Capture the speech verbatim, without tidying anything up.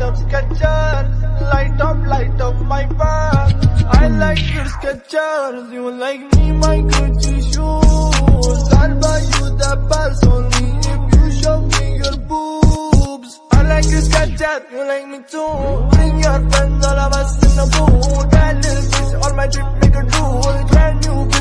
up Skechers, light up, light up my path. I like your Skechers, you like me, my Gucci shoes. I'll buy you the purse only if you show me your boobs. I like your Skechers, you like me too. Bring your friends, all of us in the booth. That little bitch on my trip, make a do. Brand new bitch.